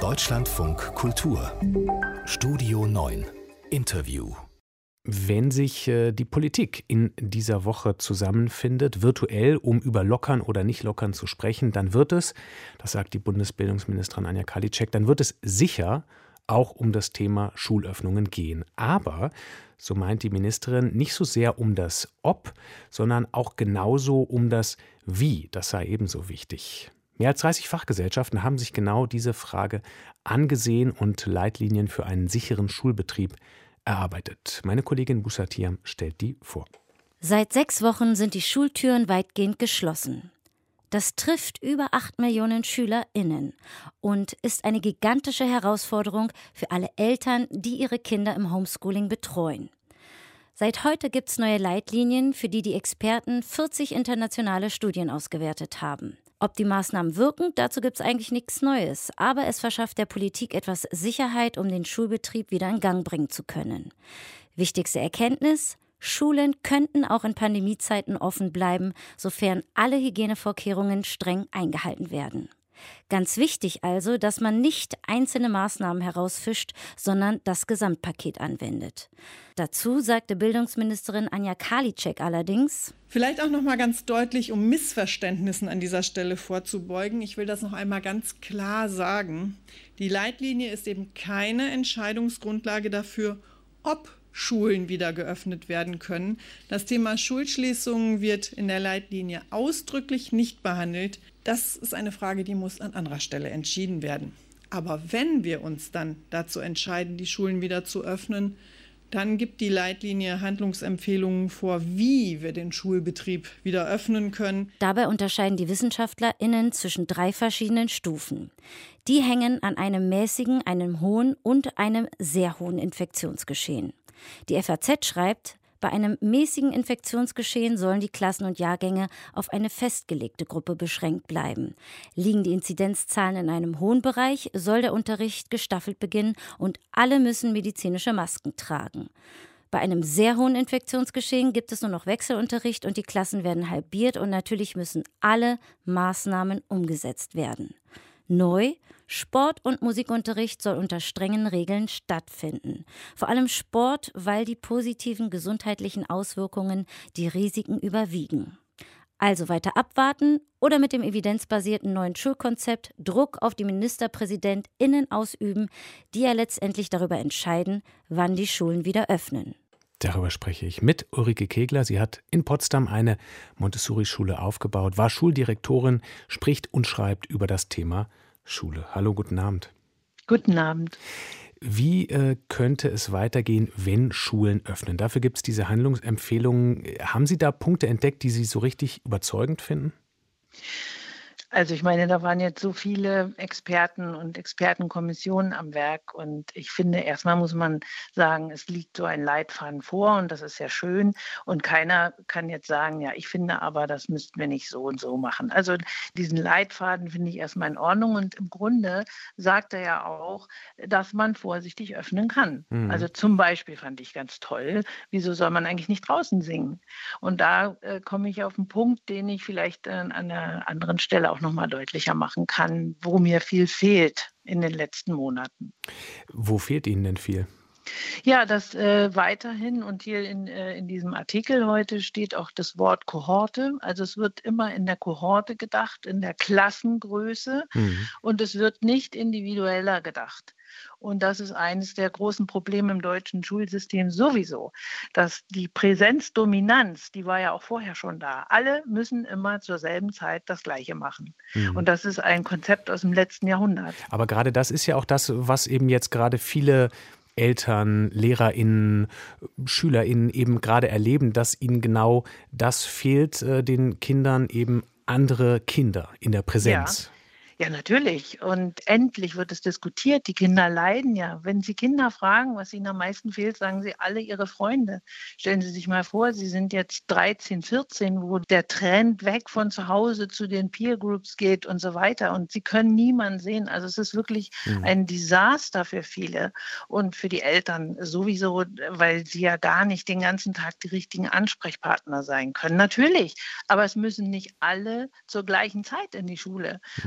Deutschlandfunk Kultur Studio 9 Interview. Wenn sich die Politik in dieser Woche zusammenfindet, virtuell, um über Lockern oder Nicht-Lockern zu sprechen, dann wird es, das sagt die Bundesbildungsministerin Anja Karliczek, dann wird es sicher auch um das Thema Schulöffnungen gehen. Aber, so meint die Ministerin, nicht so sehr um das Ob, sondern auch genauso um das Wie. Das sei ebenso wichtig. Mehr als 30 Fachgesellschaften haben sich genau diese Frage angesehen und Leitlinien für einen sicheren Schulbetrieb erarbeitet. Meine Kollegin Busatiam stellt die vor. Seit 6 Wochen sind die Schultüren weitgehend geschlossen. Das trifft über 8 Millionen SchülerInnen und ist eine gigantische Herausforderung für alle Eltern, die ihre Kinder im Homeschooling betreuen. Seit heute gibt es neue Leitlinien, für die Experten 40 internationale Studien ausgewertet haben. Ob die Maßnahmen wirken, dazu gibt es eigentlich nichts Neues. Aber es verschafft der Politik etwas Sicherheit, um den Schulbetrieb wieder in Gang bringen zu können. Wichtigste Erkenntnis: Schulen könnten auch in Pandemiezeiten offen bleiben, sofern alle Hygienevorkehrungen streng eingehalten werden. Ganz wichtig also, dass man nicht einzelne Maßnahmen herausfischt, sondern das Gesamtpaket anwendet. Dazu sagte Bildungsministerin Anja Karliczek allerdings: Vielleicht auch noch mal ganz deutlich, um Missverständnissen an dieser Stelle vorzubeugen. Ich will das noch einmal ganz klar sagen. Die Leitlinie ist eben keine Entscheidungsgrundlage dafür, ob Schulen wieder geöffnet werden können. Das Thema Schulschließungen wird in der Leitlinie ausdrücklich nicht behandelt. Das ist eine Frage, die muss an anderer Stelle entschieden werden. Aber wenn wir uns dann dazu entscheiden, die Schulen wieder zu öffnen, dann gibt die Leitlinie Handlungsempfehlungen vor, wie wir den Schulbetrieb wieder öffnen können. Dabei unterscheiden die WissenschaftlerInnen zwischen 3 verschiedenen Stufen. Die hängen an einem mäßigen, einem hohen und einem sehr hohen Infektionsgeschehen. Die FAZ schreibt: Bei einem mäßigen Infektionsgeschehen sollen die Klassen und Jahrgänge auf eine festgelegte Gruppe beschränkt bleiben. Liegen die Inzidenzzahlen in einem hohen Bereich, soll der Unterricht gestaffelt beginnen und alle müssen medizinische Masken tragen. Bei einem sehr hohen Infektionsgeschehen gibt es nur noch Wechselunterricht und die Klassen werden halbiert und natürlich müssen alle Maßnahmen umgesetzt werden. Neu: Sport- und Musikunterricht soll unter strengen Regeln stattfinden. Vor allem Sport, weil die positiven gesundheitlichen Auswirkungen die Risiken überwiegen. Also weiter abwarten oder mit dem evidenzbasierten neuen Schulkonzept Druck auf die MinisterpräsidentInnen ausüben, die ja letztendlich darüber entscheiden, wann die Schulen wieder öffnen. Darüber spreche ich mit Ulrike Kegler. Sie hat in Potsdam eine Montessori-Schule aufgebaut, war Schuldirektorin, spricht und schreibt über das Thema Schule. Hallo, guten Abend. Guten Abend. Wie könnte es weitergehen, wenn Schulen öffnen? Dafür gibt es diese Handlungsempfehlungen. Haben Sie da Punkte entdeckt, die Sie so richtig überzeugend finden? Also ich meine, da waren jetzt so viele Experten und Expertenkommissionen am Werk und ich finde, erstmal muss man sagen, es liegt so ein Leitfaden vor und das ist ja schön und keiner kann jetzt sagen, ja, ich finde aber, das müssten wir nicht so und so machen. Also diesen Leitfaden finde ich erstmal in Ordnung und im Grunde sagt er ja auch, dass man vorsichtig öffnen kann. Also zum Beispiel fand ich ganz toll, wieso soll man eigentlich nicht draußen singen? Und da komme ich auf einen Punkt, den ich vielleicht an einer anderen Stelle auch noch mal deutlicher machen kann, wo mir viel fehlt in den letzten Monaten. Wo fehlt Ihnen denn viel? Ja, das weiterhin und hier in diesem Artikel heute steht auch das Wort Kohorte. Also es wird immer in der Kohorte gedacht, in der Klassengröße und es wird nicht individueller gedacht. Und das ist eines der großen Probleme im deutschen Schulsystem sowieso, dass die Präsenzdominanz, die war ja auch vorher schon da. Alle müssen immer zur selben Zeit das Gleiche machen. Und das ist ein Konzept aus dem letzten Jahrhundert. Aber gerade das ist ja auch das, was eben jetzt gerade viele Eltern, LehrerInnen, SchülerInnen eben gerade erleben, dass ihnen genau das fehlt, den Kindern eben andere Kinder in der Präsenz. Ja, natürlich. Und endlich wird es diskutiert. Die Kinder leiden ja. Wenn Sie Kinder fragen, was ihnen am meisten fehlt, sagen sie alle ihre Freunde. Stellen Sie sich mal vor, Sie sind jetzt 13, 14, wo der Trend weg von zu Hause zu den Peer Groups geht und so weiter. Und Sie können niemanden sehen. Also es ist wirklich ein Desaster für viele und für die Eltern sowieso, weil sie ja gar nicht den ganzen Tag die richtigen Ansprechpartner sein können. Natürlich, aber es müssen nicht alle zur gleichen Zeit in die Schule, sondern man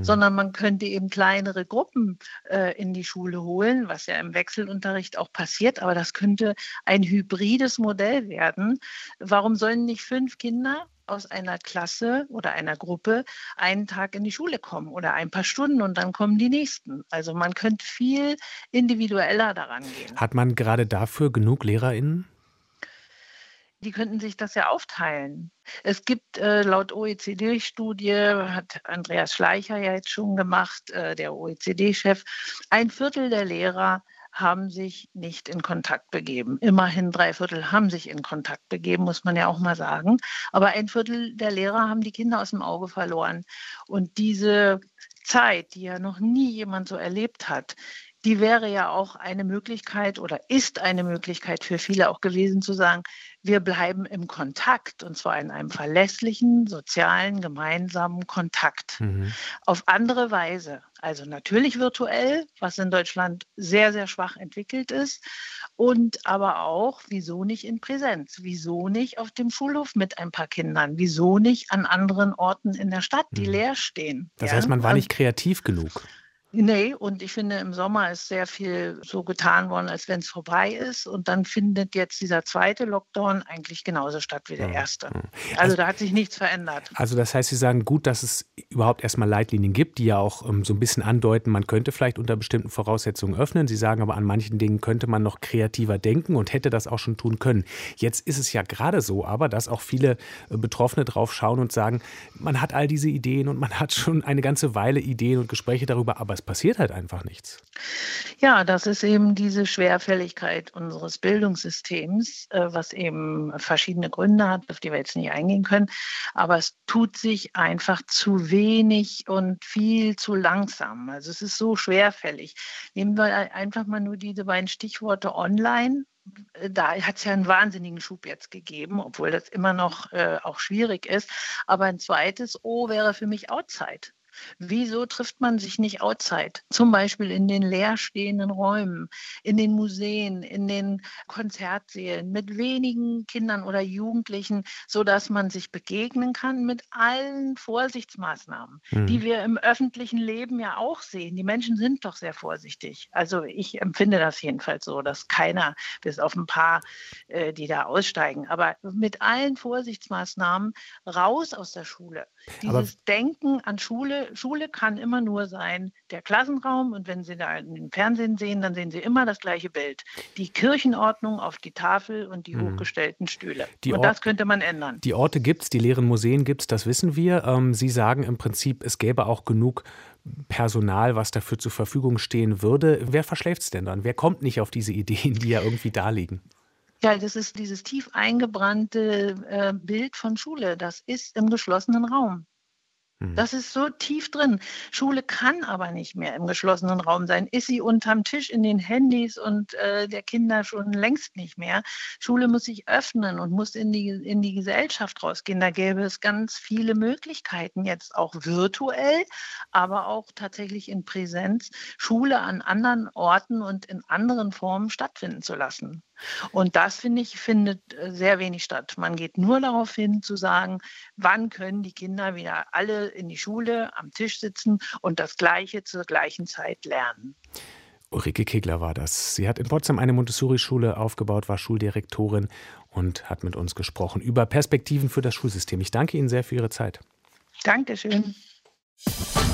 Man könnte eben kleinere Gruppen in die Schule holen, was ja im Wechselunterricht auch passiert, aber das könnte ein hybrides Modell werden. Warum sollen nicht 5 Kinder aus einer Klasse oder einer Gruppe einen Tag in die Schule kommen oder ein paar Stunden und dann kommen die nächsten? Also man könnte viel individueller daran gehen. Hat man gerade dafür genug LehrerInnen? Die könnten sich das ja aufteilen. Es gibt laut OECD-Studie, hat Andreas Schleicher ja jetzt schon gemacht, der OECD-Chef, 1/4 der Lehrer haben sich nicht in Kontakt begeben. Immerhin 3/4 haben sich in Kontakt begeben, muss man ja auch mal sagen. Aber 1/4 der Lehrer haben die Kinder aus dem Auge verloren. Und diese Zeit, die ja noch nie jemand so erlebt hat, die wäre ja auch eine Möglichkeit oder ist eine Möglichkeit für viele auch gewesen zu sagen, wir bleiben im Kontakt und zwar in einem verlässlichen, sozialen, gemeinsamen Kontakt. Auf andere Weise. Also natürlich virtuell, was in Deutschland sehr, sehr schwach entwickelt ist und aber auch, wieso nicht in Präsenz? Wieso nicht auf dem Schulhof mit ein paar Kindern? Wieso nicht an anderen Orten in der Stadt, die leer stehen? Das heißt, man war nicht kreativ genug. Nee, und ich finde, im Sommer ist sehr viel so getan worden, als wenn es vorbei ist. Und dann findet jetzt dieser zweite Lockdown eigentlich genauso statt wie der erste. Also da hat sich nichts verändert. Also das heißt, Sie sagen, gut, dass es überhaupt erstmal Leitlinien gibt, die ja auch so ein bisschen andeuten, man könnte vielleicht unter bestimmten Voraussetzungen öffnen. Sie sagen aber, an manchen Dingen könnte man noch kreativer denken und hätte das auch schon tun können. Jetzt ist es ja gerade so, aber dass auch viele Betroffene drauf schauen und sagen, man hat all diese Ideen und man hat schon eine ganze Weile Ideen und Gespräche darüber, aber es passiert halt einfach nichts. Ja, das ist eben diese Schwerfälligkeit unseres Bildungssystems, was eben verschiedene Gründe hat, auf die wir jetzt nicht eingehen können. Aber es tut sich einfach zu wenig und viel zu langsam. Also es ist so schwerfällig. Nehmen wir einfach mal nur diese beiden Stichworte online. Da hat es ja einen wahnsinnigen Schub jetzt gegeben, obwohl das immer noch auch schwierig ist. Aber ein zweites O wäre für mich Outside. Wieso trifft man sich nicht outside? Zum Beispiel in den leerstehenden Räumen, in den Museen, in den Konzertsälen mit wenigen Kindern oder Jugendlichen, sodass man sich begegnen kann mit allen Vorsichtsmaßnahmen, die wir im öffentlichen Leben ja auch sehen. Die Menschen sind doch sehr vorsichtig. Also ich empfinde das jedenfalls so, dass keiner, bis auf ein paar, die da aussteigen, aber mit allen Vorsichtsmaßnahmen raus aus der Schule. Dieses Denken an Schule kann immer nur sein, der Klassenraum, und wenn Sie da im Fernsehen sehen, dann sehen Sie immer das gleiche Bild. Die Kirchenordnung auf die Tafel und die hochgestellten Stühle. Und das könnte man ändern. Die Orte gibt es, die leeren Museen gibt es, das wissen wir. Sie sagen im Prinzip, es gäbe auch genug Personal, was dafür zur Verfügung stehen würde. Wer verschläft es denn dann? Wer kommt nicht auf diese Ideen, die ja irgendwie da liegen? Ja, das ist dieses tief eingebrannte Bild von Schule. Das ist im geschlossenen Raum. Das ist so tief drin. Schule kann aber nicht mehr im geschlossenen Raum sein. Ist sie unterm Tisch in den Handys und der Kinder schon längst nicht mehr. Schule muss sich öffnen und muss in die Gesellschaft rausgehen. Da gäbe es ganz viele Möglichkeiten, jetzt auch virtuell, aber auch tatsächlich in Präsenz, Schule an anderen Orten und in anderen Formen stattfinden zu lassen. Und das, finde ich, findet sehr wenig statt. Man geht nur darauf hin, zu sagen, wann können die Kinder wieder alle in die Schule am Tisch sitzen und das Gleiche zur gleichen Zeit lernen. Ulrike Kegler war das. Sie hat in Potsdam eine Montessori-Schule aufgebaut, war Schuldirektorin und hat mit uns gesprochen über Perspektiven für das Schulsystem. Ich danke Ihnen sehr für Ihre Zeit. Dankeschön.